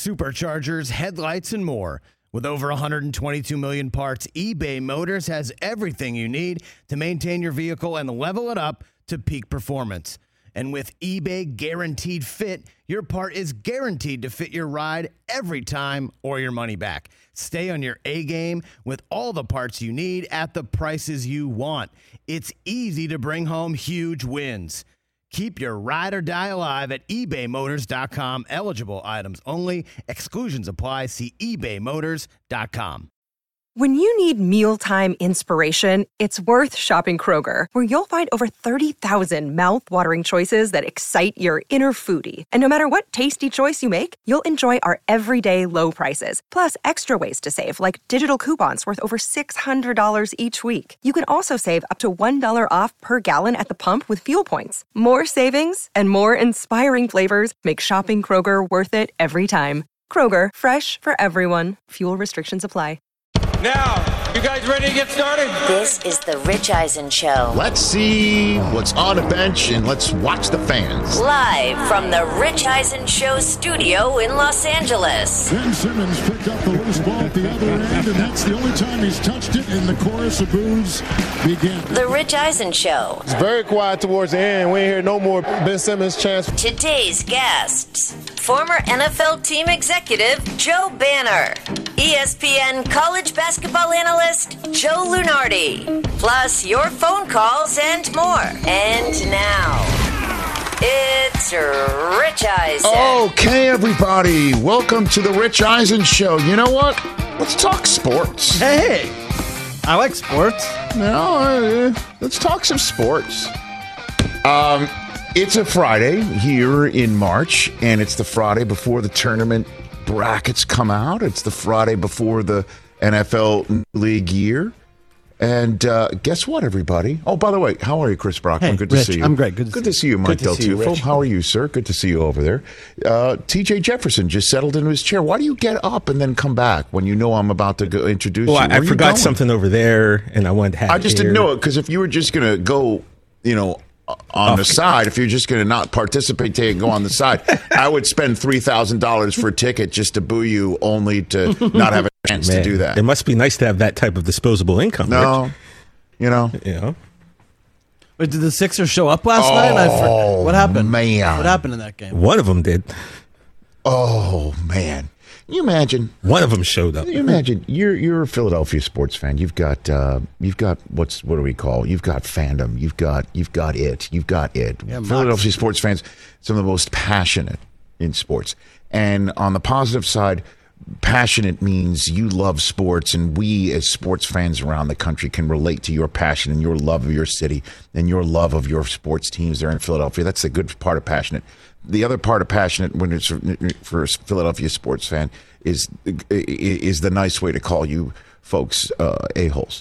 superchargers, headlights, and more. With over 122 million parts, eBay Motors has everything you need to maintain your vehicle and level it up to peak performance. And with eBay Guaranteed Fit, your part is guaranteed to fit your ride every time or your money back. Stay on your A-game with all the parts you need at the prices you want. It's easy to bring home huge wins. Keep your ride or die alive at ebaymotors.com. Eligible items only. Exclusions apply. See ebaymotors.com. When you need mealtime inspiration, it's worth shopping Kroger, where you'll find over 30,000 mouth-watering choices that excite your inner foodie. And no matter what tasty choice you make, you'll enjoy our everyday low prices, plus extra ways to save, like digital coupons worth over $600 each week. You can also save up to $1 off per gallon at the pump with fuel points. More savings and more inspiring flavors make shopping Kroger worth it every time. Kroger, fresh for everyone. Fuel restrictions apply. Now, you guys ready to get started? This is the Rich Eisen Show. Let's see what's on the bench and let's watch the fans. Live from the Rich Eisen Show studio in Los Angeles. Ben Simmons picked up the loose ball at the other end, and that's the only time he's touched it, and the chorus of boos begins. The Rich Eisen Show. It's very quiet towards the end. We ain't hear no more Ben Simmons chants. Today's guests. Former NFL team executive Joe Banner. ESPN college basketball analyst Joe Lunardi. Plus your phone calls and more. And now, it's Rich Eisen. Okay, everybody. Welcome to the Rich Eisen Show. You know what? Let's talk sports. Hey, I like sports. Let's talk some sports. It's a Friday here in March, and it's the Friday before the tournament brackets come out. It's the Friday before the NFL League year. And guess what, everybody? Oh, by the way, how are you, Chris Brockman? Hey, good to Rich, see you. I'm great. Good to see you, Mike Del Tufo. How are you, sir? Good to see you over there. TJ Jefferson just settled into his chair. Why do you get up and then come back when you know I'm about to go introduce you? Well, I forgot something over there, and I wanted to have I just didn't know it, because if you were just going to go, on the side, if you're just going to not participate and go on the side, I would spend $3,000 for a ticket just to boo you, only to not have a chance to do that. It must be nice to have that type of disposable income. No, Rich. Wait, did the Sixers show up last night? What happened? Man. What happened in that game? One of them did. Oh, man. Can you imagine? One of them showed up. Can you imagine? You're a Philadelphia sports fan. You've got what do we call? You've got fandom. You've got it. Yeah, Philadelphia sports fans, some of the most passionate in sports. And on the positive side, passionate means you love sports, and we as sports fans around the country can relate to your passion and your love of your city and your love of your sports teams there in Philadelphia. That's the good part of passionate. The other part of passionate, when it's for a Philadelphia sports fan, is the nice way to call you folks a-holes.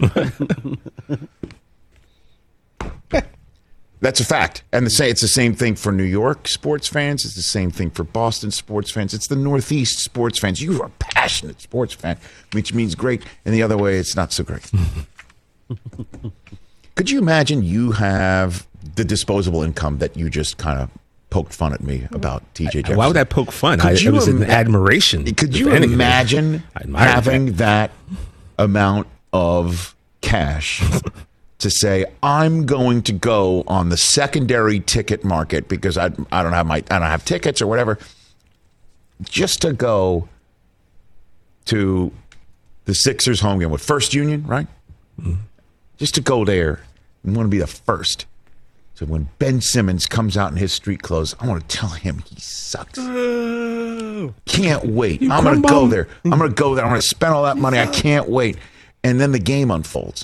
That's a fact. And it's the same thing for New York sports fans. It's the same thing for Boston sports fans. It's the Northeast sports fans. You are a passionate sports fan, which means great. And the other way, it's not so great. Could you imagine you have the disposable income that you just kind of poked fun at me about, TJ Jefferson? Why would I poke fun? It was an admiration. Could you imagine having that amount of cash to say, I'm going to go on the secondary ticket market because I don't have tickets or whatever, just to go to the Sixers home game with First Union, right? Mm-hmm. Just to go there and want to be the first. So when Ben Simmons comes out in his street clothes, I want to tell him he sucks. Can't wait. I'm going to go there. I'm going to spend all that money. I can't wait. And then the game unfolds.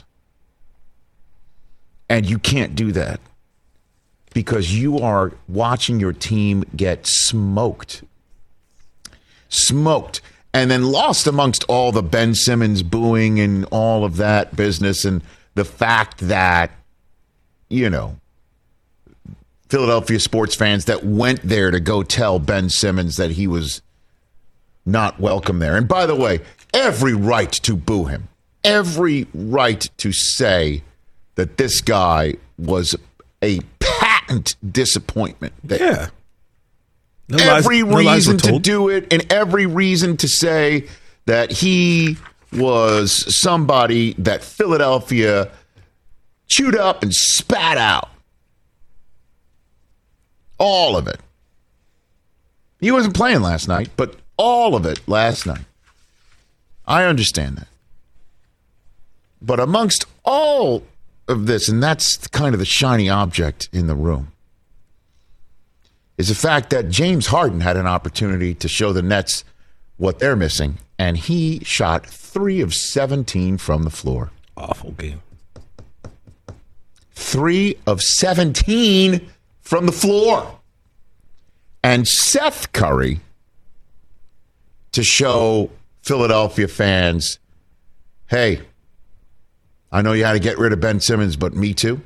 And you can't do that because you are watching your team get smoked. And then lost amongst all the Ben Simmons booing and all of that business, and the fact that, Philadelphia sports fans that went there to go tell Ben Simmons that he was not welcome there. And by the way, every right to boo him, every right to say that this guy was a patent disappointment. Every reason to do it and every reason to say that he was somebody that Philadelphia chewed up and spat out. All of it. He wasn't playing last night, but all of it last night. I understand that. But amongst all of this, and that's kind of the shiny object in the room, is the fact that James Harden had an opportunity to show the Nets what they're missing, and he shot 3 of 17 from the floor. Awful game. 3 of 17 from the floor. And Seth Curry, to show Philadelphia fans, hey, I know you had to get rid of Ben Simmons, but me too.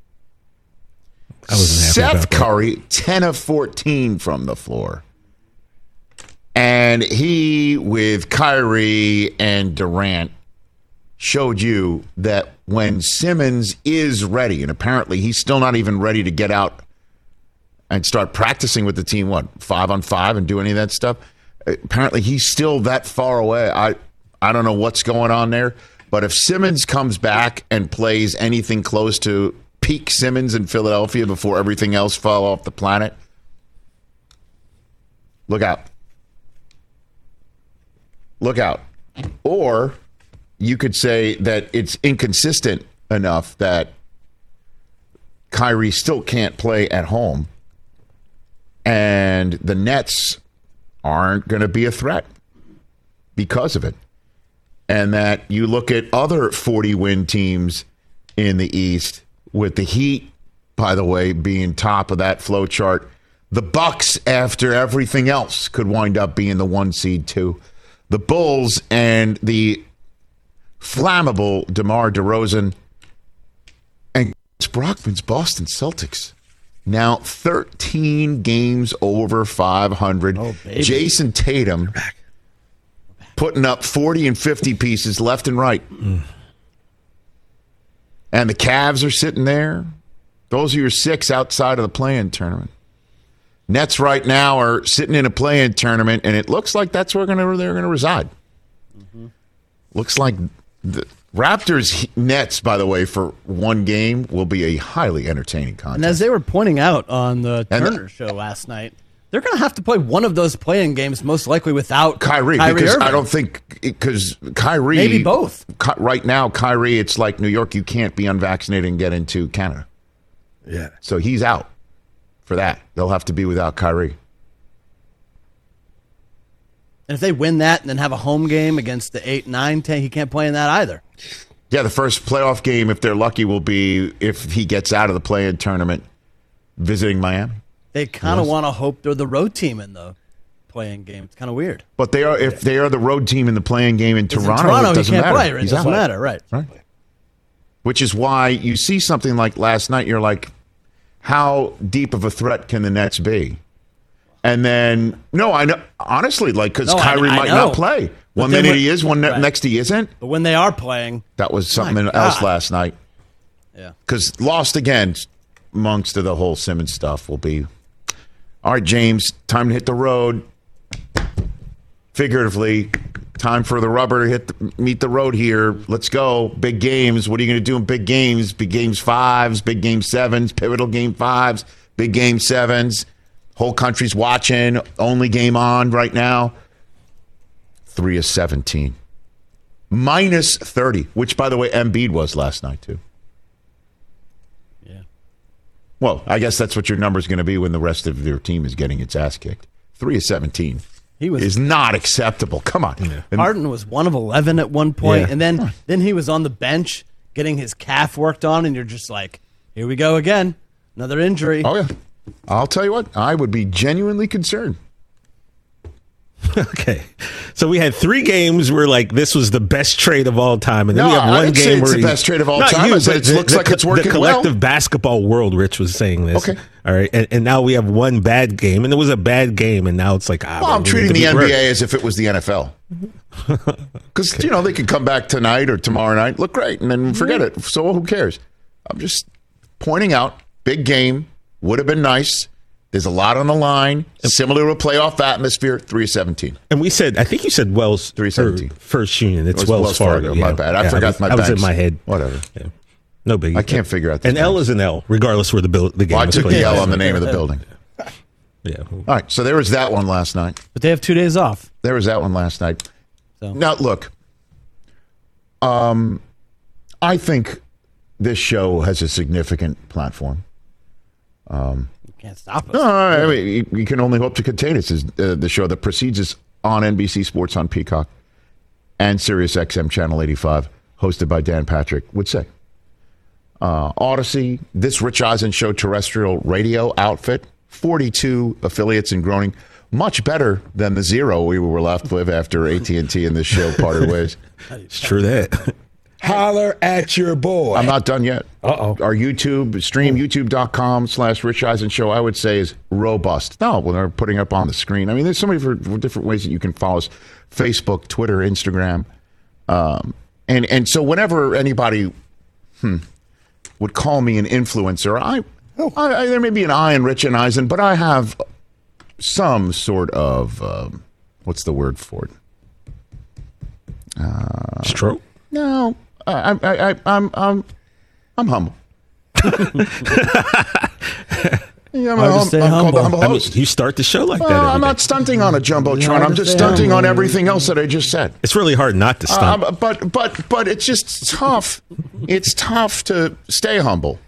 I wasn't happy Seth Curry, 10 of 14 from the floor. And he, with Kyrie and Durant, showed you that when Simmons is ready, and apparently he's still not even ready to get out and start practicing with the team, 5-on-5 and do any of that stuff? Apparently he's still that far away. I don't know what's going on there, but if Simmons comes back and plays anything close to peak Simmons in Philadelphia before everything else fell off the planet, look out. Look out. Or you could say that it's inconsistent enough that Kyrie still can't play at home and the Nets aren't going to be a threat because of it. And that you look at other 40-win teams in the East, with the Heat, by the way, being top of that flow chart. The Bucks, after everything else, could wind up being the 1 seed too. The Bulls and the flammable DeMar DeRozan and Brockman's Boston Celtics. Now 13 games over 500. Oh, Jason Tatum putting up 40 and 50 pieces left and right. And the Cavs are sitting there. Those are your 6 outside of the play-in tournament. Nets right now are sitting in a play-in tournament, and it looks like that's where they're going to reside. Mm-hmm. Looks like the Raptors Nets, by the way, for one game will be a highly entertaining contest. And as they were pointing out on the Turner show last night, they're going to have to play one of those play-in games most likely without Kyrie because Irving. I don't think because Kyrie maybe both. Right now, Kyrie, it's like New York. You can't be unvaccinated and get into Canada. Yeah, so he's out for that. They'll have to be without Kyrie. And if they win that and then have a home game against the 8, 9, 10, he can't play in that either. Yeah, the first playoff game, if they're lucky, will be if he gets out of the play-in tournament, visiting Miami. They kind of want to hope they're the road team in the play-in game. It's kind of weird. But they are if they are the road team in the play-in game in Toronto, it doesn't matter. Play, right? It doesn't matter, right? Which is why you see something like last night, you're like, how deep of a threat can the Nets be? And then, no, I know, honestly, like, because Kyrie might not play. One minute he is, next he isn't. But when they are playing. That was something else last night. Yeah. Because lost again amongst the whole Simmons stuff will be, all right, James, time to hit the road. Figuratively, time for the rubber to meet the road here. Let's go. Big games. What are you going to do in big games? Big games 5s, big game 7s, pivotal game 5s, big game 7s. Whole country's watching. Only game on right now. 3 of 17. Minus 30, which, by the way, Embiid was last night, too. Yeah. Well, I guess that's what your number's going to be when the rest of your team is getting its ass kicked. 3 of 17 is not acceptable. Come on. Yeah. Harden was 1 of 11 at one point, and then he was on the bench getting his calf worked on, and you're just like, here we go again. Another injury. Oh, yeah. I'll tell you what, I would be genuinely concerned. Okay. So we had 3 games where, like, this was the best trade of all time. And then we have one I didn't game say where it's the best trade of all time. It looks like it's working well. The collective basketball world, Rich was saying this. Okay. All right. And now we have one bad game. And it was a bad game. And now it's like, I'm treating the NBA as if it was the NFL. Because, they can come back tonight or tomorrow night, look great, and then forget it. So who cares? I'm just pointing out, big game. Would have been nice There's a lot on the line. Similar to a playoff atmosphere, 317. And we said, I think you said Wells 317. First Union. It's It was Wells Fargo. My bad. I forgot my I was in banks. my head. Whatever. Yeah. No biggie. I can't figure out this. An L is an L, regardless where the game Well, I is took played. the L on the name of the building. Yeah. All right, so there was that one last night. But they have 2 days off. There was that one last night. So. Now, look, I think this show has a significant platform. You can't stop us. No, I mean, you can only hope to contain it. This is the show that precedes us on NBC Sports on Peacock and Sirius XM Channel 85, hosted by Dan Patrick, would say. Odyssey, this Rich Eisen Show terrestrial radio outfit, 42 affiliates and growing, much better than the 0 we were left with after AT&T and this show parted ways. It's true that. Holler at your boy. I'm not done yet. Uh-oh. Our YouTube stream, youtube.com/Rich Eisen Show, I would say is robust. No, when they're putting up on the screen. I mean, there's so many for different ways that you can follow us. Facebook, Twitter, Instagram. And so whenever anybody would call me an influencer, I there may be an I in Rich and Eisen, but I have some sort of, what's the word for it? Stroke? No, I'm humble. Yeah, I'm a I mean, host. you start the show like that. I'm every not day. stunting on a jumbotron. I'm just stunting on everything else that I just said. It's really hard not to stunt. But it's just tough. It's tough to stay humble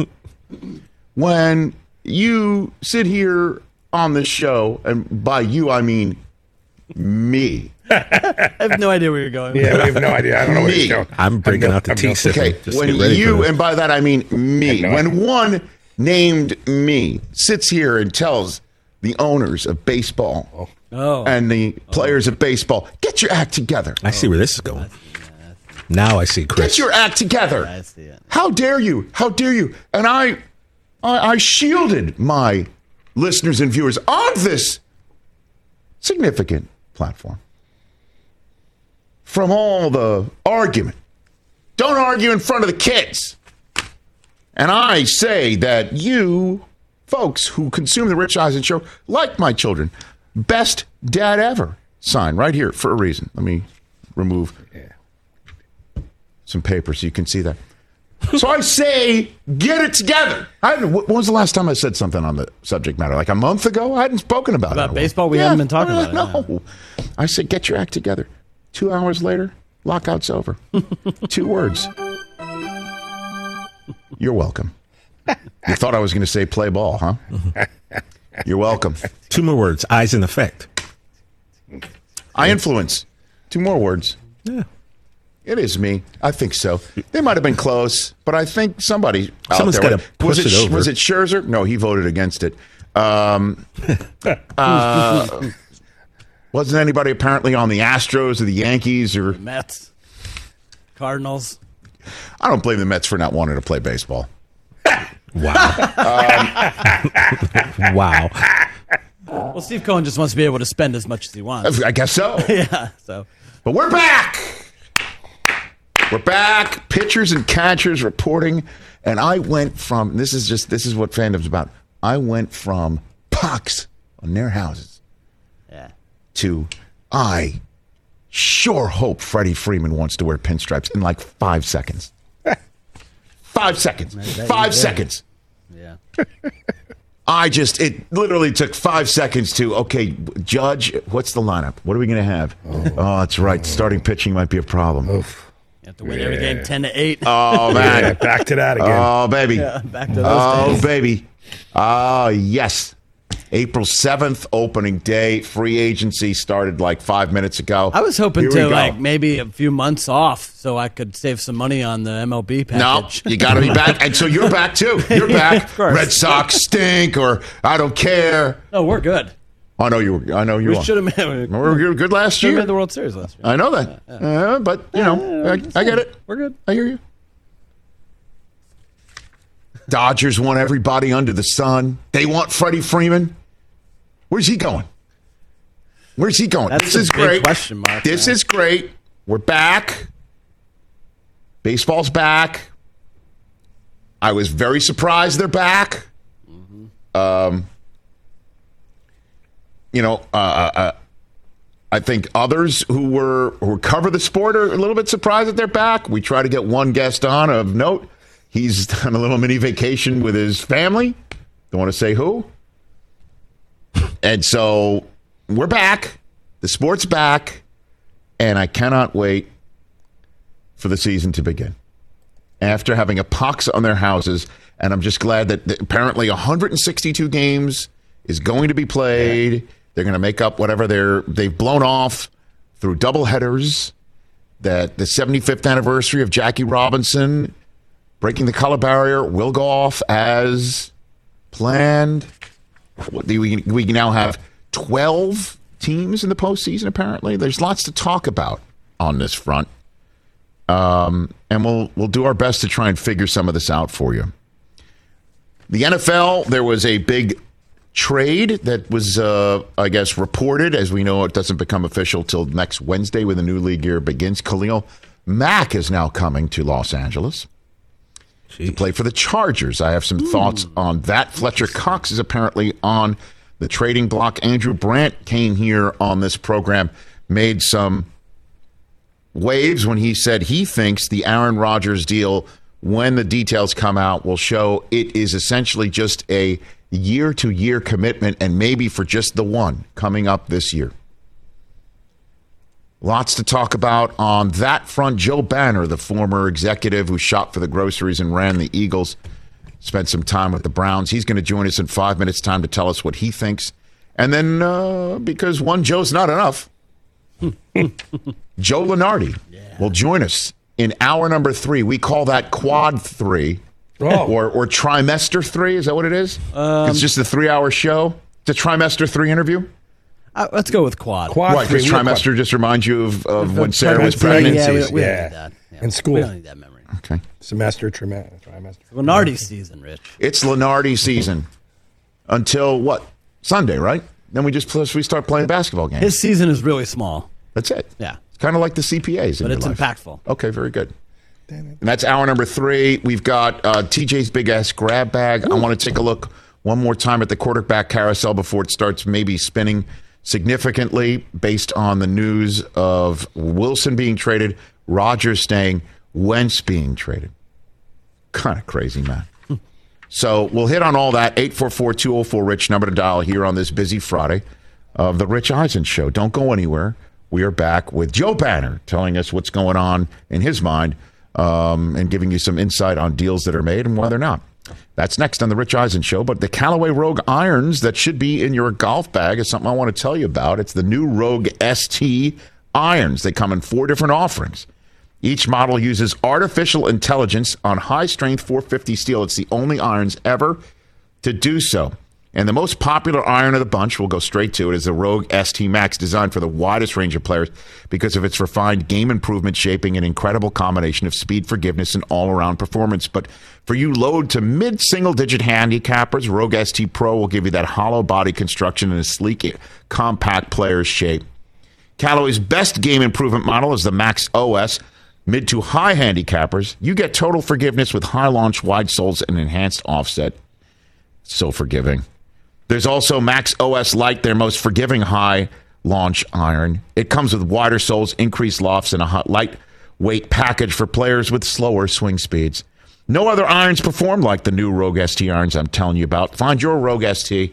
when you sit here on this show, and by you I mean me. I have no idea where you're going. Yeah, we have no idea. I don't know where Me. you're going. I'm breaking out the tea sipping. Okay, Just when get ready for you, this. and by that I mean me, I know. when one named me sits here and tells the owners of baseball and the players of baseball, get your act together. I see where this is going. Now I see Chris. Get your act together. I see it. How dare you? How dare you? And I shielded my listeners and viewers on this significant platform from all the argument. Don't argue in front of the kids. And I say that you folks who consume the Rich Eisen Show, like my children, best dad ever sign right here for a reason. Let me remove some paper so you can see that. So I say, get it together. When was the last time I said something on the subject matter? Like a month ago? I hadn't spoken about it. About baseball? We haven't been talking about it. No. I said, get your act together. 2 hours later, lockout's over. 2 words. You're welcome. You thought I was going to say play ball, huh? You're welcome. 2 more words. Eyes in effect. I influence. 2 more words. Yeah. It is me. I think so. They might have been close, but I think somebody out Someone's there. gotta push it over. Was it Scherzer? No, he voted against it. Wasn't anybody apparently on the Astros or the Yankees or Mets, Cardinals. I don't blame the Mets for not wanting to play baseball. Wow. Wow. Well, Steve Cohen just wants to be able to spend as much as he wants. I guess so. Yeah. So, But we're back. We're back. Pitchers and catchers reporting. And I went from, this is what fandom's about. I went from pox on their houses to I sure hope Freddie Freeman wants to wear pinstripes in like 5 seconds. 5 seconds. 5 seconds. yeah. It literally took 5 seconds to, okay, Judge, what's the lineup? What are we going to have? Oh, that's right. Starting pitching might be a problem. You have to win every game 10-8. Oh, man. Yeah, back to that again. Oh, baby. Yeah, back to those days. Baby. Oh, yes. April 7th, opening day. Free agency started like 5 minutes ago. I was hoping Here we to go. like maybe a few months off so I could save some money on the MLB package. No, you got to be back. And so you're back, too. You're back. Of course. Red Sox stink or I don't care. No, we're good. I know you We are. should have made, We were good last year. made the World Series last year. I know that. But, you know, I get it. We're good. I hear you. Dodgers want everybody under the sun. They want Freddie Freeman. Where's he going? Where's he going? That's This a is big great. question mark, This man. is great. We're back. Baseball's back. I was very surprised they're back. I think others who cover the sport are a little bit surprised that they're back. We try to get one guest on of note. He's on a little mini vacation with his family. Don't want to say who. And so we're back. The sport's back. And I cannot wait for the season to begin. After having a pox on their houses, and I'm just glad that apparently 162 games is going to be played. Yeah. They're going to make up whatever they've blown off through doubleheaders. That the 75th anniversary of Jackie Robinson breaking the color barrier will go off as planned. We now have 12 teams in the postseason, apparently. There's lots to talk about on this front. And we'll do our best to try and figure some of this out for you. The NFL, there was a big trade that was, I guess, reported. As we know, it doesn't become official till next Wednesday when the new league year begins. Khalil Mack is now coming to Los Angeles to play for the Chargers. I have some thoughts on that. Fletcher Cox is apparently on the trading block. Andrew Brandt came here on this program, made some waves when he said he thinks the Aaron Rodgers deal, when the details come out, will show it is essentially just a year-to-year commitment, and maybe for just the one coming up this year. Lots to talk about on that front. Joe Banner, the former executive who shop for the groceries and ran the Eagles, spent some time with the Browns. He's going to join us in 5 minutes' time to tell us what he thinks. And then, because one Joe's not enough, Joe Lunardi will join us in hour number 3. We call that Quad 3. Or Trimester 3. Is that what it is? It's just a 3-hour show. It's a Trimester 3 interview. Let's go with Quad. Right, because Trimester just reminds you of when Sarah was pregnant. We don't need that. Yeah. In school. We don't need that memory. Okay. Semester, trimester. Lunardi season, Rich. It's Lunardi season until what? Sunday, right? Then we start playing basketball games. His season is really small. That's it. Yeah. It's kind of like the CPAs. But it's life. impactful. Okay, very good. And that's hour number 3. We've got TJ's Big Ass Grab Bag. Ooh. I want to take a look one more time at the quarterback carousel before it starts maybe spinning significantly based on the news of Wilson being traded, Rodgers staying, Wentz being traded. Kind of crazy, man. So we'll hit on all that. 844-204-RICH, number to dial here on this busy Friday of the Rich Eisen Show. Don't go anywhere. We are back with Joe Banner telling us what's going on in his mind and giving you some insight on deals that are made and why they're not. That's next on the Rich Eisen Show. But the Callaway Rogue irons that should be in your golf bag is something I want to tell you about. It's the new Rogue ST irons. They come in 4 different offerings. Each model uses artificial intelligence on high-strength 450 steel. It's the only irons ever to do so. And the most popular iron of the bunch, we'll go straight to it, is the Rogue ST Max, designed for the widest range of players because of its refined game improvement shaping and incredible combination of speed, forgiveness, and all-around performance. But for you low to mid-single-digit handicappers, Rogue ST Pro will give you that hollow body construction and a sleek, compact player's shape. Callaway's best game improvement model is the Max OS. Mid to high handicappers, you get total forgiveness with high launch, wide soles, and enhanced offset. So forgiving. There's also Max OS Lite, their most forgiving high launch iron. It comes with wider soles, increased lofts, and a lightweight package for players with slower swing speeds. No other irons perform like the new Rogue ST irons I'm telling you about. Find your Rogue ST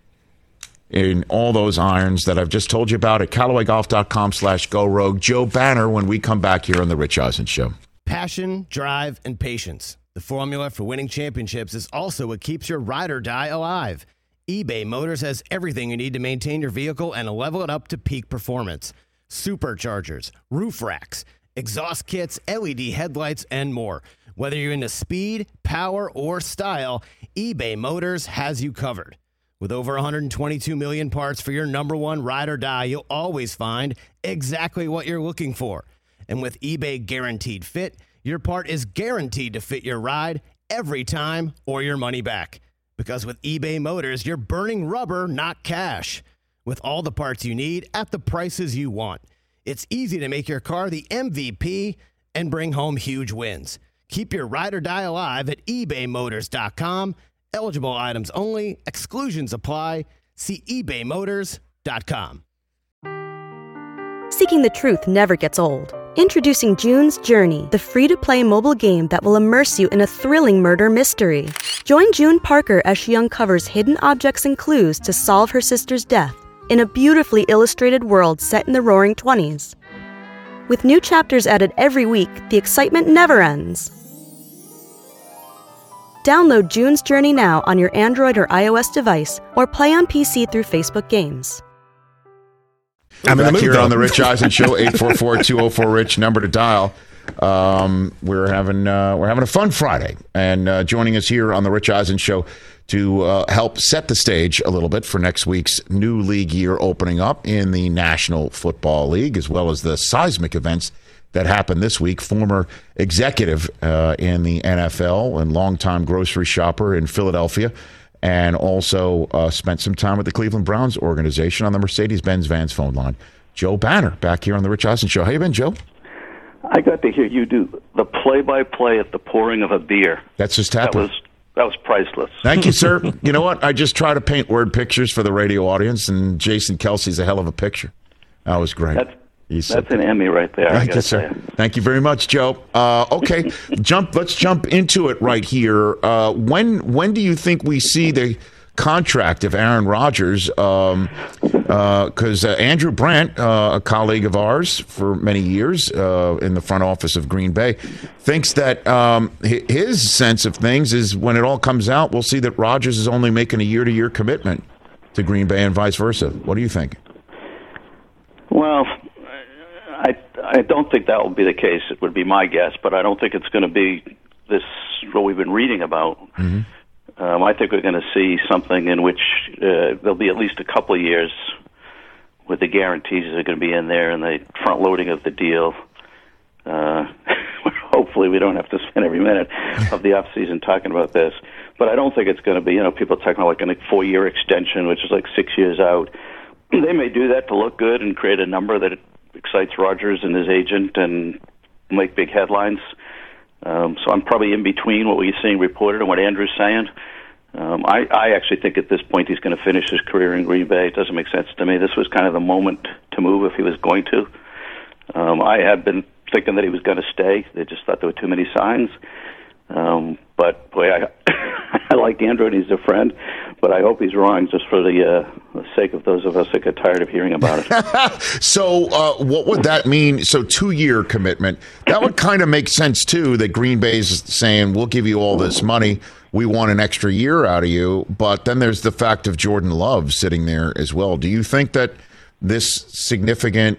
in all those irons that I've just told you about at CallawayGolf.com/GoRogue. Joe Banner when we come back here on the Rich Eisen Show. Passion, drive, and patience. The formula for winning championships is also what keeps your ride or die alive. eBay Motors has everything you need to maintain your vehicle and level it up to peak performance. Superchargers, roof racks, exhaust kits, LED headlights, and more. Whether you're into speed, power, or style, eBay Motors has you covered. With over 122 million parts for your number one ride or die, you'll always find exactly what you're looking for. And with eBay Guaranteed Fit, your part is guaranteed to fit your ride every time or your money back. Because with eBay Motors, you're burning rubber, not cash. With all the parts you need at the prices you want. It's easy to make your car the MVP and bring home huge wins. Keep your ride or die alive at ebaymotors.com. Eligible items only. Exclusions apply. See ebaymotors.com. June's.com. Seeking the truth never gets old. Introducing June's Journey, the free-to-play mobile game that will immerse you in a thrilling murder mystery. Join June Parker as she uncovers hidden objects and clues to solve her sister's death in a beautifully illustrated world set in the Roaring '20s. With new chapters added every week, the excitement never ends. Download June's Journey now on your Android or iOS device, or play on PC through Facebook Games. I'm back here on the Rich Eisen Show, 844-204-RICH, number to dial. We're having a fun Friday, and joining us here on the Rich Eisen Show to help set the stage a little bit for next week's new league year opening up in the National Football League, as well as the seismic events that happened this week. Former executive in the NFL and longtime grocery shopper in Philadelphia, and also spent some time with the Cleveland Browns organization on the Mercedes-Benz Vans phone line. Joe Banner, back here on the Rich Eisen Show. How you been, Joe? I got to hear you do the play-by-play at the pouring of a beer. That's just happened. That was priceless. Thank you, sir. You know what? I just try to paint word pictures for the radio audience, and Jason Kelsey's a hell of a picture. That was great. That's an Emmy right there. Thank you, sir. Thank you very much, Joe. Okay, let's jump into it right here. When do you think we see the contract of Aaron Rodgers? Because Andrew Brandt, a colleague of ours for many years in the front office of Green Bay, thinks that his sense of things is when it all comes out, we'll see that Rodgers is only making a year-to-year commitment to Green Bay and vice versa. What do you think? Well, I don't think that will be the case. It would be my guess, but I don't think it's going to be this, what we've been reading about. Mm-hmm. I think we're going to see something in which there'll be at least a couple of years with the guarantees that are going to be in there and the front loading of the deal. Hopefully we don't have to spend every minute of the off season talking about this. But I don't think it's going to be, people talking about like a 4-year extension, which is like 6 years out. They may do that to look good and create a number that excites Rodgers and his agent and make big headlines. So I'm probably in between what we're seeing reported and what Andrew's saying. I actually think at this point he's going to finish his career in Green Bay. It doesn't make sense to me. This was kind of the moment to move if he was going to. I had been thinking that he was going to stay. They just thought there were too many signs. But, boy, I like Andrew and he's a friend, but I hope he's wrong just for the sake of those of us that get tired of hearing about it. So what would that mean? So 2-year commitment. That would kind of make sense, too, that Green Bay's saying, we'll give you all this money. We want an extra year out of you. But then there's the fact of Jordan Love sitting there as well. Do you think that this significant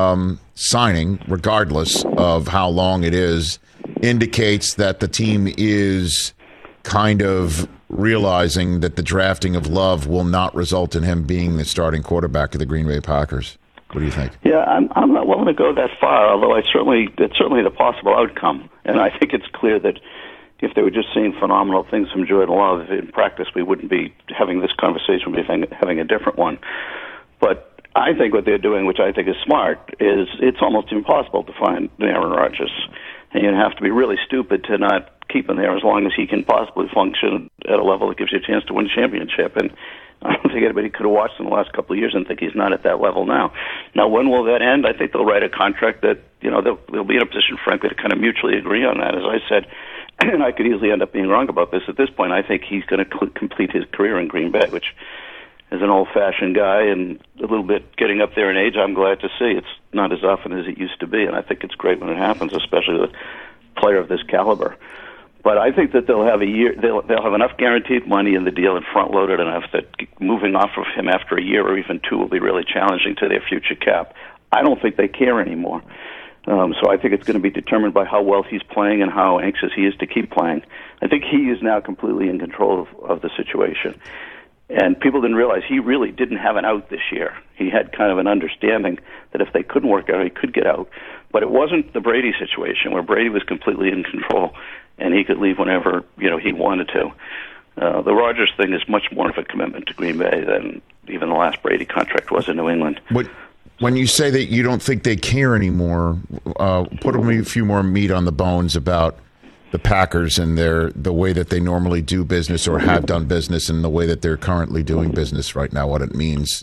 signing, regardless of how long it is, indicates that the team is kind of realizing that the drafting of Love will not result in him being the starting quarterback of the Green Bay Packers? What do you think? Yeah, I'm not willing to go that far, although it's certainly the possible outcome. And I think it's clear that if they were just seeing phenomenal things from Jordan Love in practice, we wouldn't be having this conversation, we'd be having a different one. But I think what they're doing, which I think is smart, is it's almost impossible to find Aaron Rodgers. And you have to be really stupid to not keep him there as long as he can possibly function at a level that gives you a chance to win a championship. And I don't think anybody could have watched him the last couple of years and think he's not at that level now. Now, when will that end? I think they'll write a contract that, they'll be in a position, frankly, to kind of mutually agree on that. As I said, and I could easily end up being wrong about this, at this point, I think he's going to complete his career in Green Bay, which as an old-fashioned guy and a little bit getting up there in age, I'm glad to see. It's not as often as it used to be, and I think it's great when it happens, especially with a player of this caliber. But I think that they'll have a year. They'll have enough guaranteed money in the deal and front-loaded enough that moving off of him after a year or even two will be really challenging to their future cap. I don't think they care anymore. So I think it's going to be determined by how well he's playing and how anxious he is to keep playing. I think he is now completely in control of the situation. And people didn't realize he really didn't have an out this year. He had kind of an understanding that if they couldn't work out, he could get out. But it wasn't the Brady situation where Brady was completely in control and he could leave whenever he wanted to. The Rodgers thing is much more of a commitment to Green Bay than even the last Brady contract was in New England. When you say that you don't think they care anymore, put a few more meat on the bones about the Packers and the way that they normally do business or have done business and the way that they're currently doing business right now, what it means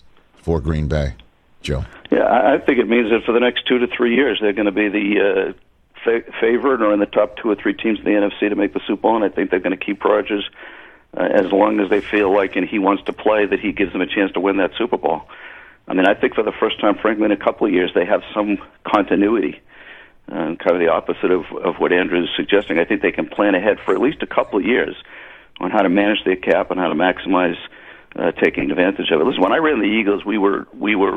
for Green Bay, Joe? Yeah, I think it means that for the next 2 to 3 years, they're going to be the favorite or in the top 2 or 3 teams in the NFC to make the Super Bowl, and I think they're going to keep Rodgers as long as they feel like, and he wants to play, that he gives them a chance to win that Super Bowl. I mean, I think for the first time, frankly, in a couple of years, they have some continuity, kind of the opposite of what Andrew is suggesting. I think they can plan ahead for at least a couple of years on how to manage their cap and how to maximize taking advantage of it. Listen, when I ran the Eagles, we were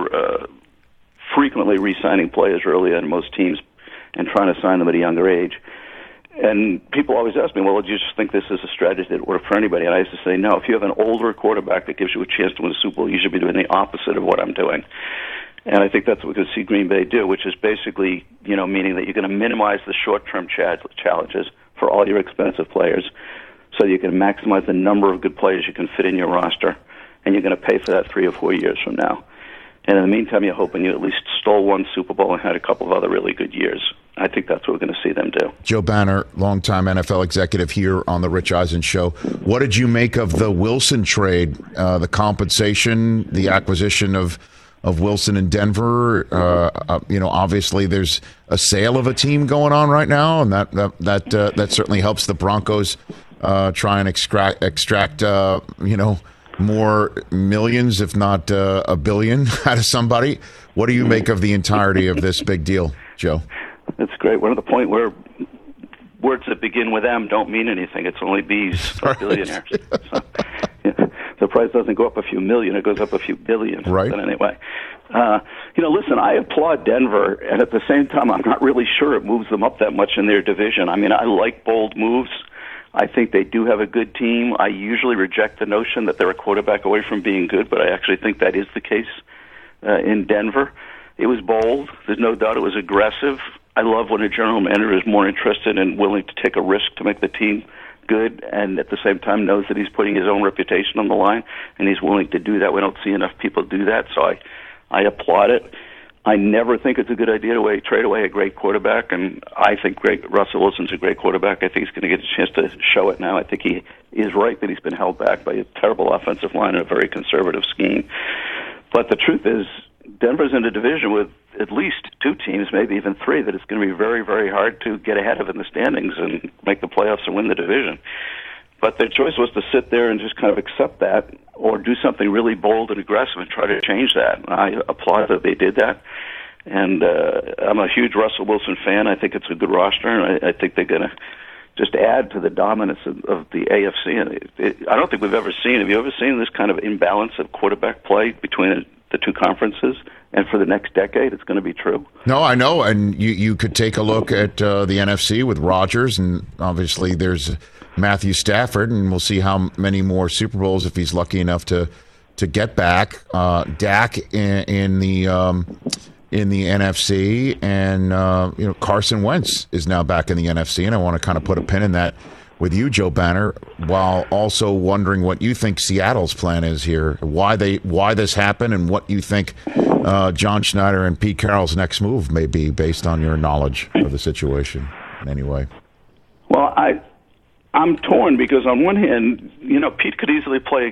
frequently re-signing players early on most teams and trying to sign them at a younger age. And people always ask me, well, do you just think this is a strategy that would work for anybody? And I used to say, no, if you have an older quarterback that gives you a chance to win a Super Bowl, you should be doing the opposite of what I'm doing. And I think that's what we're going to see Green Bay do, which is basically, meaning that you're going to minimize the short-term challenges for all your expensive players so you can maximize the number of good players you can fit in your roster, and you're going to pay for that 3 or 4 years from now. And in the meantime, you're hoping you at least stole one Super Bowl and had a couple of other really good years. I think that's what we're going to see them do. Joe Banner, longtime NFL executive here on the Rich Eisen Show. What did you make of the Wilson trade, the compensation, the acquisition of Wilson in Denver? Obviously there's a sale of a team going on right now, and that certainly helps the Broncos try and extract more millions, if not a billion, out of somebody. What do you make of the entirety of this big deal, Joe? That's great. We're at the point where words that begin with M don't mean anything. It's only B's for billionaires. So, the price doesn't go up a few million; it goes up a few billion. Right. But anyway, listen, I applaud Denver, and at the same time, I'm not really sure it moves them up that much in their division. I mean, I like bold moves. I think they do have a good team. I usually reject the notion that they're a quarterback away from being good, but I actually think that is the case in Denver. It was bold. There's no doubt it was aggressive. I love when a general manager is more interested and willing to take a risk to make the team good, and at the same time knows that he's putting his own reputation on the line, and he's willing to do that. We don't see enough people do that, so I applaud it. I never think it's a good idea to trade away a great quarterback, and I think Russell Wilson's a great quarterback. I think he's going to get a chance to show it now. I think he is right that he's been held back by a terrible offensive line and a very conservative scheme. But the truth is, Denver's in a division with at least 2 teams, maybe even 3, that it's going to be very, very hard to get ahead of in the standings and make the playoffs and win the division. But their choice was to sit there and just kind of accept that, or do something really bold and aggressive and try to change that. I applaud that they did that. And I'm a huge Russell Wilson fan. I think it's a good roster, and I think they're going to just add to the dominance of the AFC. And I don't think we've ever seen. Have you ever seen this kind of imbalance of quarterback play between the 2 conferences? And for the next decade, it's going to be true. No, I know. And you could take a look at the NFC with Rodgers, and obviously there's Matthew Stafford, and we'll see how many more Super Bowls if he's lucky enough to get back. Dak in the NFC, and Carson Wentz is now back in the NFC, and I want to kind of put a pin in that with you, Joe Banner, while also wondering what you think Seattle's plan is here, why this happened, and what you think John Schneider and Pete Carroll's next move may be based on your knowledge of the situation in any way. Well, I'm torn because on one hand, Pete could easily play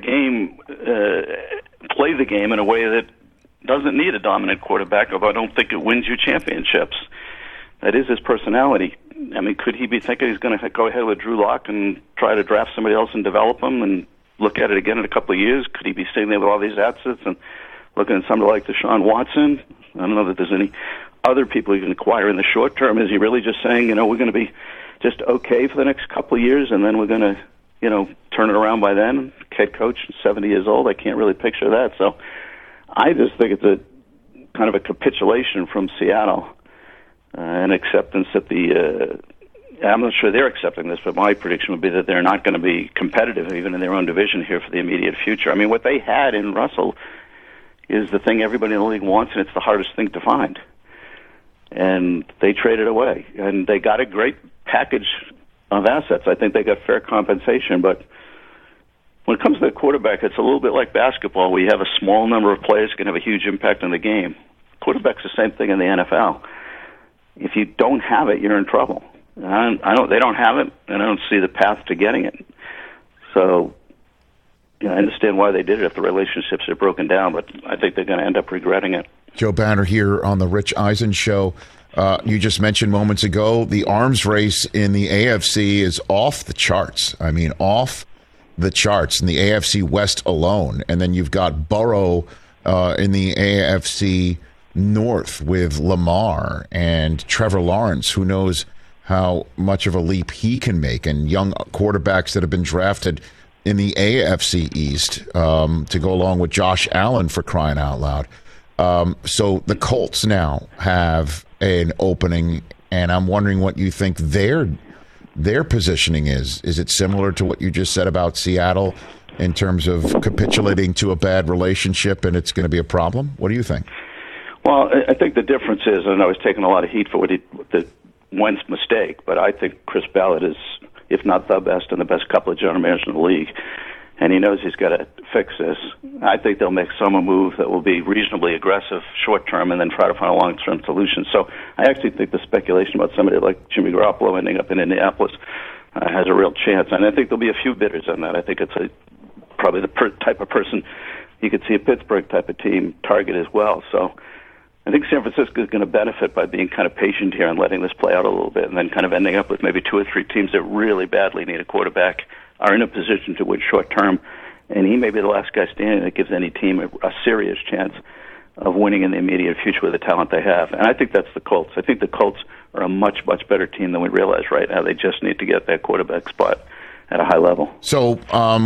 the game in a way that doesn't need a dominant quarterback, although I don't think it wins you championships. That is his personality. I mean, could he be thinking he's going to go ahead with Drew Lock and try to draft somebody else and develop him and look at it again in a couple of years? Could he be sitting there with all these assets and looking at somebody like Deshaun Watson? I don't know that there's any other people he can acquire in the short term. Is he really just saying, we're going to be just okay for the next couple of years, and then we're going to, turn it around by then? Head coach, 70 years old, I can't really picture that. So I just think it's a kind of a capitulation from Seattle. An acceptance that I'm not sure they're accepting this, but my prediction would be that they're not going to be competitive even in their own division here for the immediate future. I mean, what they had in Russell is the thing everybody in the league wants, and it's the hardest thing to find. And they traded away, and they got a great package of assets. I think they got fair compensation, but when it comes to the quarterback, it's a little bit like basketball, where you have a small number of players who can have a huge impact on the game. Quarterback's the same thing in the NFL. If you don't have it, you're in trouble. They don't have it, and I don't see the path to getting it. So I understand why they did it if the relationships are broken down, but I think they're going to end up regretting it. Joe Banner here on the Rich Eisen Show. You just mentioned moments ago the arms race in the AFC is off the charts. I mean, off the charts in the AFC West alone. And then you've got Burrow in the AFC North with Lamar and Trevor Lawrence. Who knows how much of a leap he can make, and young quarterbacks that have been drafted in the AFC East to go along with Josh Allen, for crying out loud. So the Colts now have an opening, and I'm wondering what you think their positioning is. Is it similar to what you just said about Seattle in terms of capitulating to a bad relationship and it's going to be a problem? What do you think? Well, I think the difference is, and I was taking a lot of heat for the Wentz mistake, but I think Chris Ballard is, if not the best, and the best couple of general managers in the league, and he knows he's got to fix this. I think they'll make some move that will be reasonably aggressive short-term and then try to find a long-term solution. So I actually think the speculation about somebody like Jimmy Garoppolo ending up in Indianapolis has a real chance, and I think there'll be a few bidders on that. I think it's probably the type of person you could see a Pittsburgh type of team target as well. So I think San Francisco is going to benefit by being kind of patient here and letting this play out a little bit, and then kind of ending up with maybe 2 or 3 teams that really badly need a quarterback, are in a position to win short term, and he may be the last guy standing that gives any team a serious chance of winning in the immediate future with the talent they have. And I think that's the Colts. I think the Colts are a much, much better team than we realize right now. They just need to get that quarterback spot at a high level. So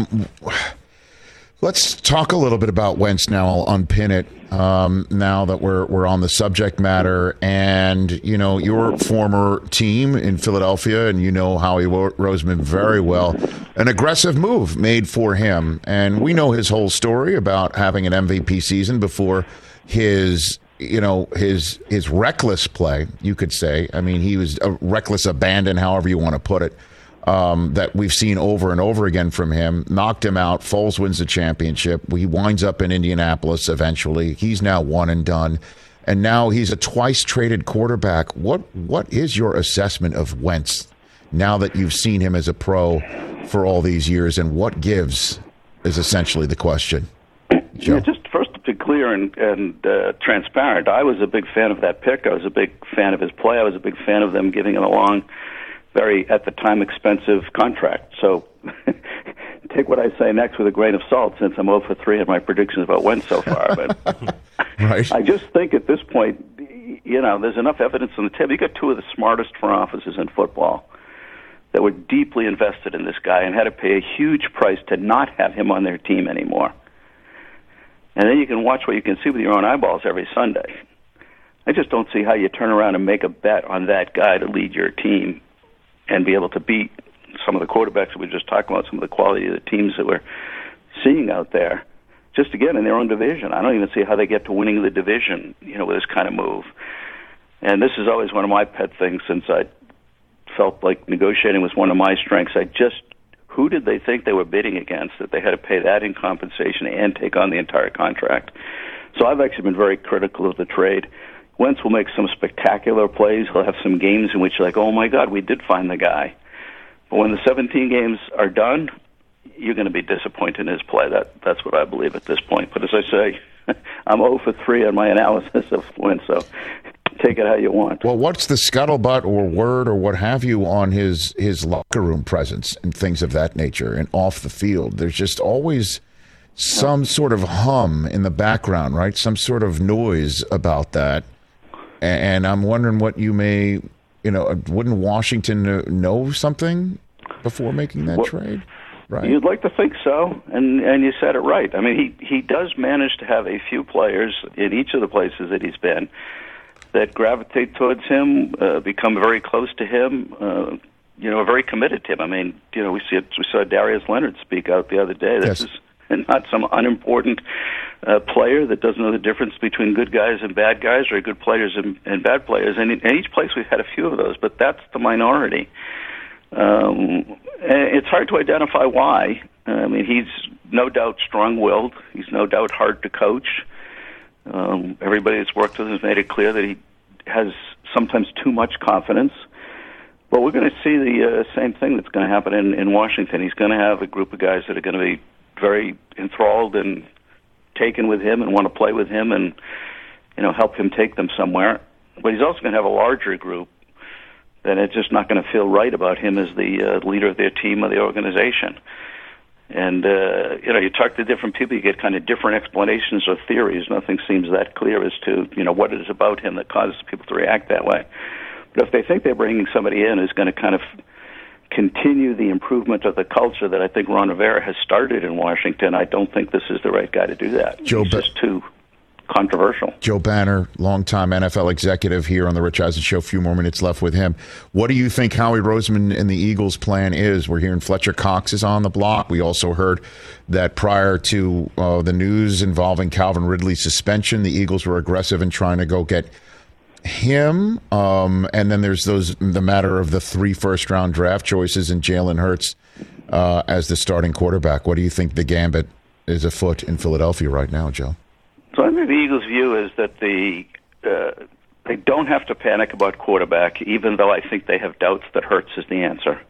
let's talk a little bit about Wentz now. I'll unpin it now that we're on the subject matter. And, you know, your former team in Philadelphia, and you know Howie Roseman very well, an aggressive move made for him. And we know his whole story about having an MVP season before his reckless play, you could say. I mean, he was a reckless abandon, however you want to put it. That we've seen over and over again from him, knocked him out. Foles wins the championship. He winds up in Indianapolis eventually. He's now one and done. And now he's a twice traded quarterback. What is your assessment of Wentz now that you've seen him as a pro for all these years, and what gives is essentially the question. Joe? Yeah, just first to be clear and transparent, I was a big fan of that pick. I was a big fan of his play. I was a big fan of them giving him a long, very, at the time, expensive contract. So take what I say next with a grain of salt, since I'm 0 for 3 in my predictions about Wentz so far. But right. I just think at this point, you know, there's enough evidence on the table. You got 2 of the smartest front offices in football that were deeply invested in this guy and had to pay a huge price to not have him on their team anymore. And then you can watch what you can see with your own eyeballs every Sunday. I just don't see how you turn around and make a bet on that guy to lead your team and be able to beat some of the quarterbacks that we were just talking about, some of the quality of the teams that we're seeing out there, just again in their own division. I don't even see how they get to winning the division, you know, with this kind of move. And this is always one of my pet things, since I felt like negotiating was one of my strengths. Who did they think they were bidding against that they had to pay that in compensation and take on the entire contract? So I've actually been very critical of the trade. Wentz will make some spectacular plays. He'll have some games in which you're like, oh, my God, we did find the guy. But when the 17 games are done, you're going to be disappointed in his play. That's what I believe at this point. But as I say, I'm 0 for 3 on my analysis of Wentz, so take it how you want. Well, what's the scuttlebutt or word or what have you on his locker room presence and things of that nature and off the field? There's just always some sort of hum in the background, right? Some sort of noise about that. And I'm wondering what you may, you know, wouldn't Washington know something before making that trade? Right. You'd like to think so, and you said it right. I mean, he does manage to have a few players in each of the places that he's been that gravitate towards him, become very close to him, you know, very committed to him. I mean, you know, we saw Darius Leonard speak out the other day. This is not some unimportant player that doesn't know the difference between good guys and bad guys, or good players and bad players. And in each place we've had a few of those, but that's the minority. It's hard to identify why. I mean, he's no doubt strong-willed. He's no doubt hard to coach. Everybody that's worked with him has made it clear that he has sometimes too much confidence. But we're going to see the same thing that's going to happen in Washington. He's going to have a group of guys that are going to be very enthralled and taken with him and want to play with him and, help him take them somewhere. But he's also going to have a larger group that it's just not going to feel right about him as the leader of their team or the organization. And, you talk to different people, you get kind of different explanations or theories. Nothing seems that clear as to, what it is about him that causes people to react that way. But if they think they're bringing somebody in who's going to kind of continue the improvement of the culture that I think Ron Rivera has started in Washington, I don't think this is the right guy to do that. He's just too controversial. Joe Banner, longtime NFL executive here on the Rich Eisen Show. A few more minutes left with him. What do you think Howie Roseman and the Eagles' plan is? We're hearing Fletcher Cox is on the block. We also heard that prior to the news involving Calvin Ridley's suspension, the Eagles were aggressive in trying to go get him. And then there's the matter of the 3 first-round draft choices and Jalen Hurts as the starting quarterback. What do you think the gambit is afoot in Philadelphia right now, Joe? So I think the Eagles' view is that they don't have to panic about quarterback, even though I think they have doubts that Hurts is the answer.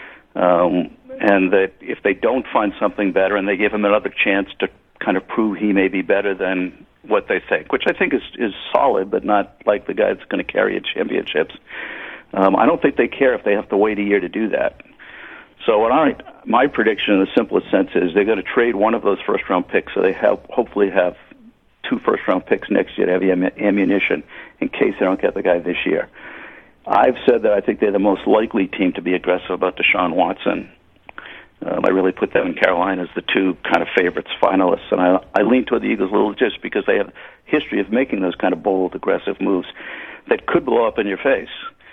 And that if they don't find something better and they give him another chance to kind of prove he may be better than what they think, which I think is solid, but not like the guy that's going to carry championships. I don't think they care if they have to wait a year to do that. So my prediction in the simplest sense is they're going to trade one of those first-round picks, so they hopefully have 2 first-round picks next year to have ammunition in case they don't get the guy this year. I've said that I think they're the most likely team to be aggressive about Deshaun Watson. I really put them in Carolina as the 2 kind of favorites, finalists, and I lean toward the Eagles a little just because they have a history of making those kind of bold, aggressive moves that could blow up in your face.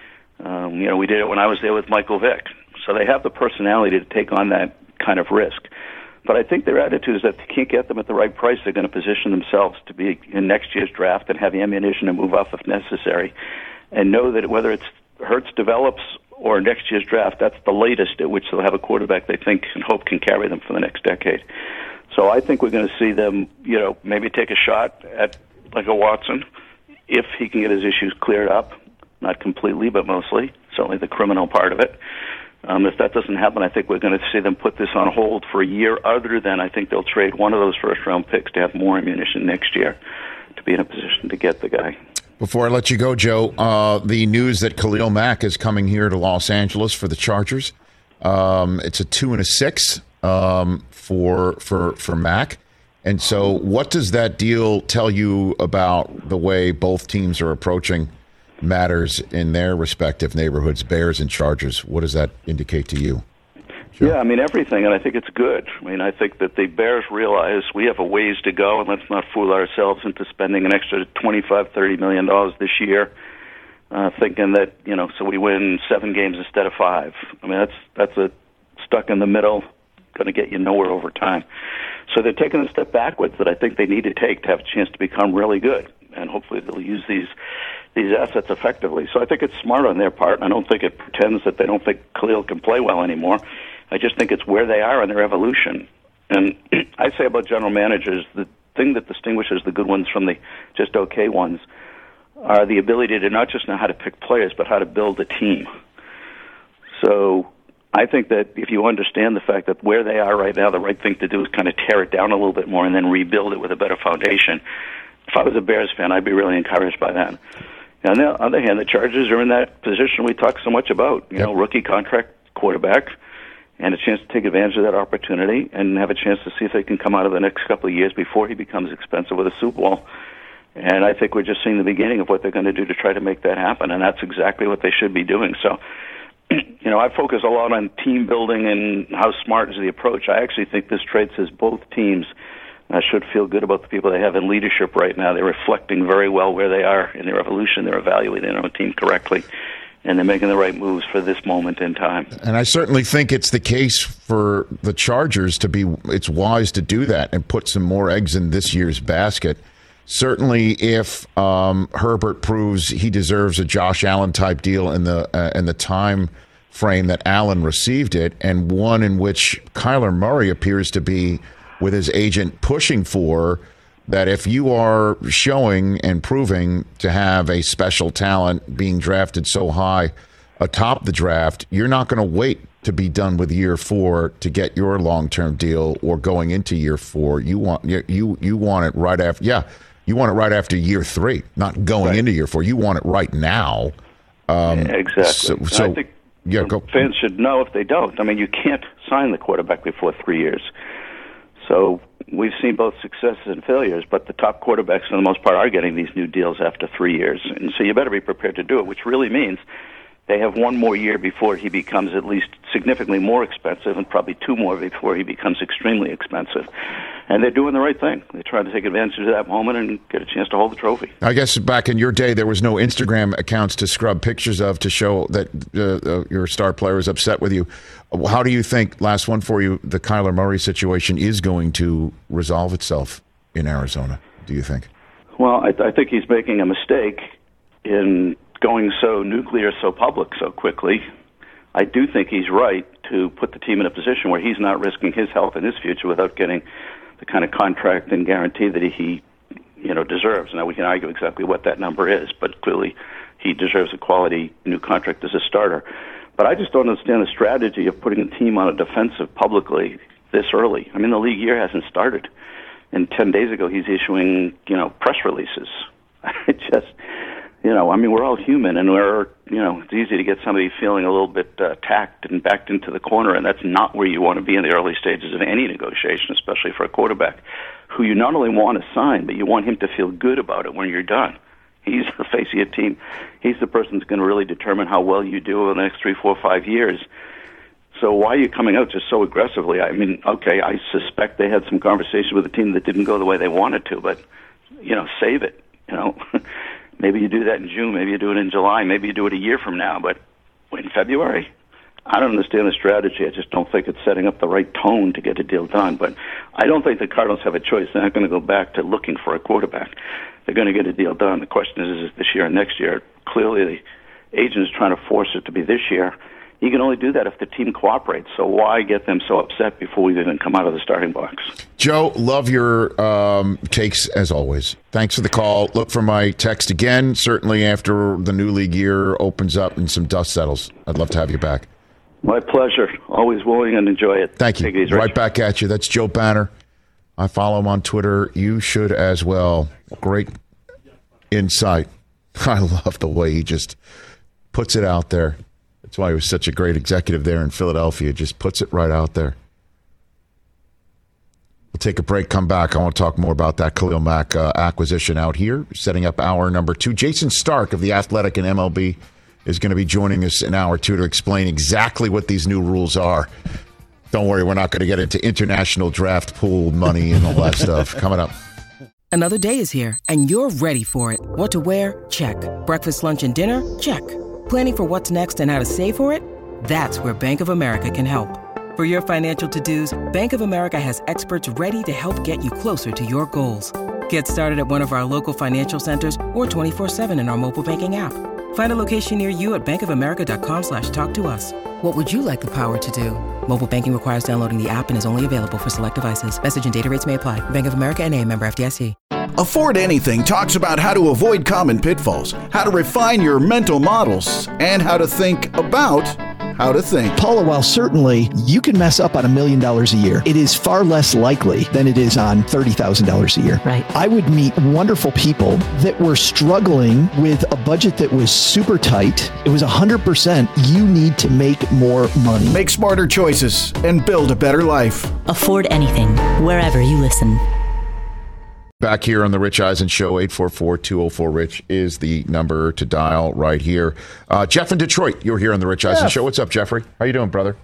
We did it when I was there with Michael Vick, so they have the personality to take on that kind of risk. But I think their attitude is that if they can't get them at the right price, they're going to position themselves to be in next year's draft and have the ammunition to move up if necessary, and know that whether it's Hurts develops or next year's draft, that's the latest at which they'll have a quarterback they think and hope can carry them for the next decade. So I think we're going to see them, maybe take a shot at like a Watson if he can get his issues cleared up, not completely, but mostly, certainly the criminal part of it. If that doesn't happen, I think we're going to see them put this on hold for a year, other than I think they'll trade one of those first-round picks to have more ammunition next year to be in a position to get the guy. Before I let you go, Joe, the news that Khalil Mack is coming here to Los Angeles for the Chargers. It's a 2 and a 6 for Mack. And so what does that deal tell you about the way both teams are approaching matters in their respective neighborhoods, Bears and Chargers? What does that indicate to you? Sure. Yeah, everything, and I think it's good. I think that the Bears realize we have a ways to go, and let's not fool ourselves into spending an extra $25-30 million this year, thinking that, so we win 7 games instead of 5. That's a stuck in the middle, going to get you nowhere over time. So they're taking a step backwards that I think they need to take to have a chance to become really good, and hopefully they'll use these assets effectively. So I think it's smart on their part, and I don't think it pretends that they don't think Khalil can play well anymore. I just think it's where they are in their evolution. And I say about general managers, the thing that distinguishes the good ones from the just okay ones are the ability to not just know how to pick players, but how to build a team. So I think that if you understand the fact that where they are right now, the right thing to do is kind of tear it down a little bit more and then rebuild it with a better foundation. If I was a Bears fan, I'd be really encouraged by that. On the other hand, the Chargers are in that position we talk so much about, rookie contract quarterback, and a chance to take advantage of that opportunity and have a chance to see if they can come out of the next couple of years before he becomes expensive with a Super Bowl. And I think we're just seeing the beginning of what they're going to do to try to make that happen, and that's exactly what they should be doing. So, I focus a lot on team building and how smart is the approach. I actually think this trade says both teams should feel good about the people they have in leadership right now. They're reflecting very well where they are in their evolution. They're evaluating their own team correctly, and they're making the right moves for this moment in time. And I certainly think it's the case for the Chargers it's wise to do that and put some more eggs in this year's basket. Certainly if Herbert proves he deserves a Josh Allen type deal in the time frame that Allen received it, and one in which Kyler Murray appears to be with his agent pushing for, that if you are showing and proving to have a special talent being drafted so high atop the draft, you're not going to wait to be done with year 4 to get your long-term deal, or going into year 4. You want it right after. Yeah, you want it right after year 3, not going into year 4. You want it right now. Exactly. So I think fans should know if they don't. I mean, you can't sign the quarterback before 3 years. So we've seen both successes and failures, but the top quarterbacks, for the most part, are getting these new deals after 3 years. And so you better be prepared to do it, which really means they have one more year before he becomes at least significantly more expensive, and probably 2 more before he becomes extremely expensive. And they're doing the right thing. They're trying to take advantage of that moment and get a chance to hold the trophy. I guess back in your day, there was no Instagram accounts to scrub pictures of to show that your star player is upset with you. How do you think, last one for you, the Kyler Murray situation is going to resolve itself in Arizona, do you think? Well, I think he's making a mistake in going so nuclear, so public, so quickly. I do think he's right to put the team in a position where he's not risking his health and his future without getting the kind of contract and guarantee that he deserves. Now, we can argue exactly what that number is, but clearly he deserves a quality new contract as a starter. But I just don't understand the strategy of putting a team on a defensive publicly this early. I mean, the league year hasn't started. And 10 days ago, he's issuing, press releases. It just... we're all human, and it's easy to get somebody feeling a little bit tacked and backed into the corner, and that's not where you want to be in the early stages of any negotiation, especially for a quarterback who you not only want to sign, but you want him to feel good about it when you're done. He's the face of your team. He's the person that's going to really determine how well you do over the next 3, 4, 5 years. So why are you coming out just so aggressively? I mean, okay, I suspect they had some conversation with the team that didn't go the way they wanted to, but, save it, Maybe you do that in June, maybe you do it in July, maybe you do it a year from now, but in February? I don't understand the strategy. I just don't think it's setting up the right tone to get a deal done. But I don't think the Cardinals have a choice. They're not going to go back to looking for a quarterback. They're going to get a deal done. The question is this year or next year? Clearly, the agent is trying to force it to be this year. You can only do that if the team cooperates. So why get them so upset before we even come out of the starting blocks? Joe, love your takes as always. Thanks for the call. Look for my text again, certainly after the new league year opens up and some dust settles. I'd love to have you back. My pleasure. Always willing and enjoy it. Thank you. Right back at you. That's Joe Banner. I follow him on Twitter. You should as well. Great insight. I love the way he just puts it out there. That's why he was such a great executive there in Philadelphia. Just puts it right out there. We'll take a break, come back. I want to talk more about that Khalil Mack acquisition out here, setting up hour number 2. Jason Stark of The Athletic and MLB is going to be joining us in hour 2 to explain exactly what these new rules are. Don't worry, we're not going to get into international draft pool money and all that stuff. Coming up. Another day is here, and you're ready for it. What to wear? Check. Breakfast, lunch, and dinner? Check. Planning for what's next and how to save for it? That's where Bank of America can help. For your financial to-dos, Bank of America has experts ready to help get you closer to your goals. Get started at one of our local financial centers or 24/7 in our mobile banking app. Find a location near you at bankofamerica.com/talktous. What would you like the power to do? Mobile banking requires downloading the app and is only available for select devices. Message and data rates may apply. Bank of America N.A., member FDIC. Afford Anything talks about how to avoid common pitfalls, how to refine your mental models, and how to think about how to think. Paula, while certainly you can mess up on $1 million a year, it is far less likely than it is on $30,000 a year. Right. I would meet wonderful people that were struggling with a budget that was super tight. It was 100% you need to make more money. Make smarter choices and build a better life. Afford Anything, wherever you listen. Back here on the Rich Eisen Show, 844-204-RICH is the number to dial right here. Jeff in Detroit, you're here on the Rich Eisen Show. What's up, Jeffrey? How you doing, brother?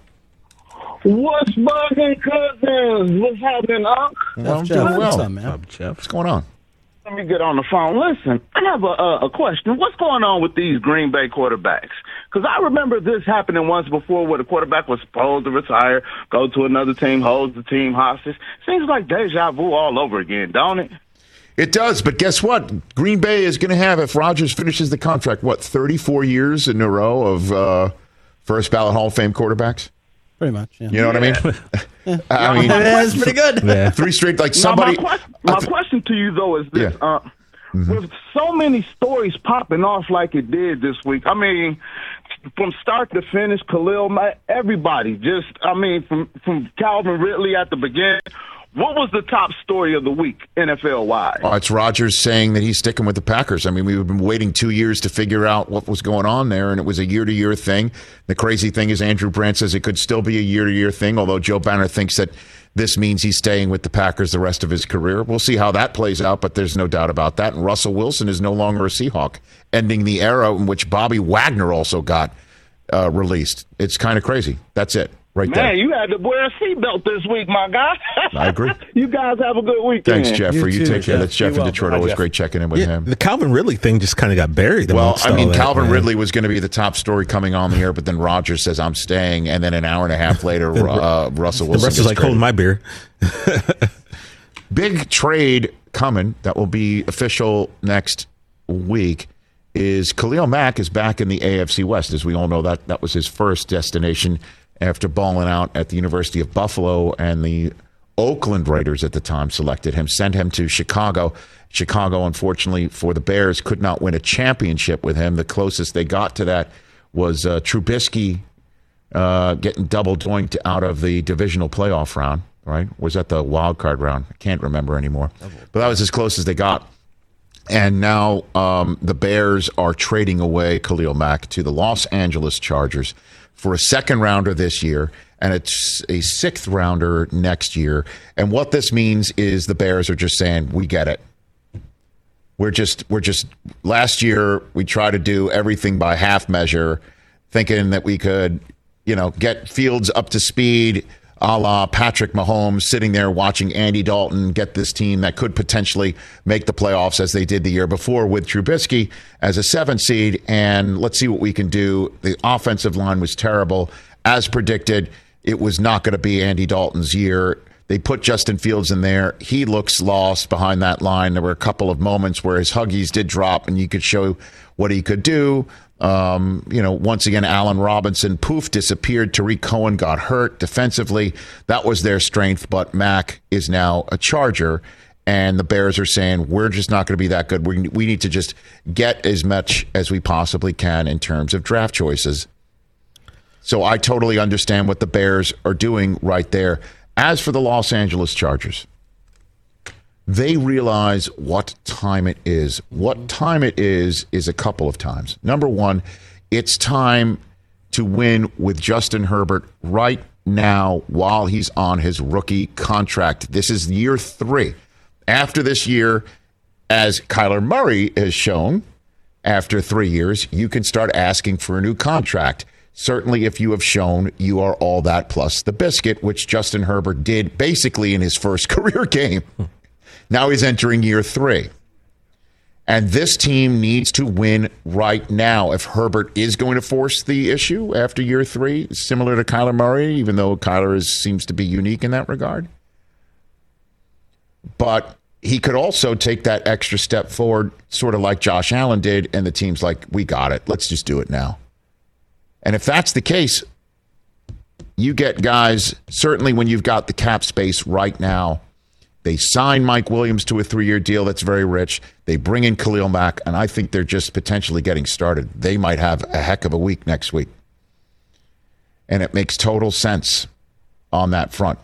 What's bugging, cousins? What's happening, Unc? Well, I'm doing well. What's up, man? Jeff? What's going on? Let me get on the phone. Listen, I have a question. What's going on with these Green Bay quarterbacks? Because I remember this happening once before where the quarterback was supposed to retire, go to another team, hold the team hostage. Seems like deja vu all over again, don't it? It does, but guess what? Green Bay is going to have, if Rodgers finishes the contract, 34 years in a row of first ballot Hall of Fame quarterbacks? Pretty much, yeah. You know what I mean? Yeah. I mean, that's pretty good. Yeah. 3 straight, like somebody. Now, my question to you, though, is this. With so many stories popping off like it did this week, I mean, from start to finish, Khalil Mack, everybody, from Calvin Ridley at the beginning. What was the top story of the week, NFL-wise? It's Rodgers saying that he's sticking with the Packers. I mean, we've been waiting 2 years to figure out what was going on there, and it was a year-to-year thing. The crazy thing is Andrew Brandt says it could still be a year-to-year thing, although Joe Banner thinks that this means he's staying with the Packers the rest of his career. We'll see how that plays out, but there's no doubt about that. And Russell Wilson is no longer a Seahawk, ending the era in which Bobby Wagner also got released. It's kind of crazy. That's it. Right there. Man, you had to wear a seatbelt this week, my guy. I agree. You guys have a good weekend. Thanks, Jeffrey. You take care. That's Jeff in Detroit. Always Jeff. great checking in with him. The Calvin Ridley thing just kind of got buried. Well, I mean, Calvin Ridley was going to be the top story coming on the air, but then Rodgers says, I'm staying. And then an hour and a half later, Russell Wilson. Russell's like, holding my beer. Big trade coming that will be official next week is Khalil Mack is back in the AFC West. As we all know, that was his first destination after balling out at the University of Buffalo, and the Oakland Raiders at the time selected him, sent him to Chicago. Chicago, unfortunately for the Bears, could not win a championship with him. The closest they got to that was Trubisky getting double doinked out of the divisional playoff round, right? Was that the wild card round? I can't remember anymore. But that was as close as they got. And now the Bears are trading away Khalil Mack to the Los Angeles Chargers for a second rounder this year, and it's a sixth rounder next year. And what this means is the Bears are just saying, we get it. We're just last year we tried to do everything by half measure, thinking that we could, get Fields up to speed, a la Patrick Mahomes, sitting there watching Andy Dalton get this team that could potentially make the playoffs as they did the year before with Trubisky as a 7 seed. And let's see what we can do. The offensive line was terrible. As predicted, it was not going to be Andy Dalton's year. They put Justin Fields in there. He looks lost behind that line. There were a couple of moments where his Huggies did drop and you could show what he could do. Once again, Allen Robinson, disappeared. Tariq Cohen got hurt defensively. That was their strength, but Mack is now a Charger, and the Bears are saying, we're just not going to be that good. We need to just get as much as we possibly can in terms of draft choices. So I totally understand what the Bears are doing right there. As for the Los Angeles Chargers, they realize what time it is. What time it is a couple of times. Number one, it's time to win with Justin Herbert right now while he's on his rookie contract. This is year 3. After this year, as Kyler Murray has shown, after 3 years, you can start asking for a new contract. Certainly if you have shown you are all that plus the biscuit, which Justin Herbert did basically in his first career game. Now he's entering year 3. And this team needs to win right now. If Herbert is going to force the issue after year 3, similar to Kyler Murray, even though Kyler seems to be unique in that regard. But he could also take that extra step forward, sort of like Josh Allen did, and the team's like, we got it. Let's just do it now. And if that's the case, you get guys, certainly when you've got the cap space right now. They sign Mike Williams to a 3-year deal that's very rich. They bring in Khalil Mack, and I think they're just potentially getting started. They might have a heck of a week next week. And it makes total sense on that front.